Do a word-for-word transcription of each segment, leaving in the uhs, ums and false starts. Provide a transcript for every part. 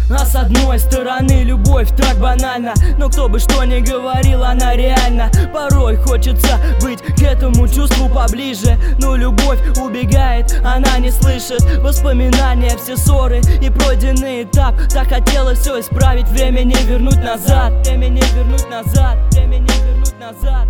А с одной стороны любовь так банальна, но кто бы что ни говорил, она реальна. Порой хочется быть к этому чувству поближе, но любовь убегает, она не слышит. Воспоминания, все ссоры и пройденный этап. Так хотелось все исправить, время не вернуть назад. Время не вернуть назад, время не вернуть назад.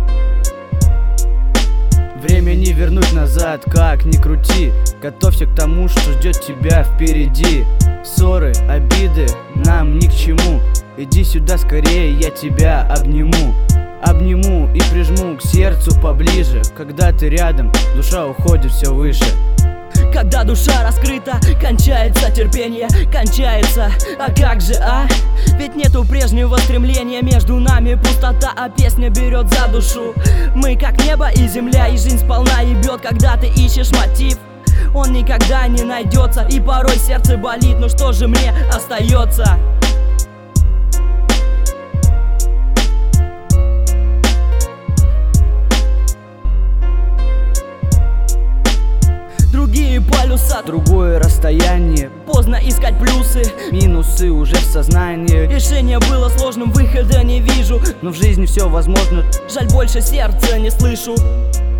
Время не вернуть назад, как ни крути. Готовься к тому, что ждет тебя впереди. Ссоры, обиды нам ни к чему. Иди сюда скорее, я тебя обниму. Обниму и прижму к сердцу поближе. Когда ты рядом, душа уходит все выше. Когда душа раскрыта, кончается терпение, кончается. А как же, а? Ведь нету прежнего стремления, между нами пустота, а песня берет за душу. Мы как небо и земля, и жизнь сполна ебет, когда ты ищешь мотив. Он никогда не найдется, и порой сердце болит, но что же мне остается? Другие полюса, другое расстояние. Поздно искать плюсы, минусы уже в сознании. Решение было сложным, выхода не вижу, но в жизни все возможно. Жаль, больше сердца не слышу.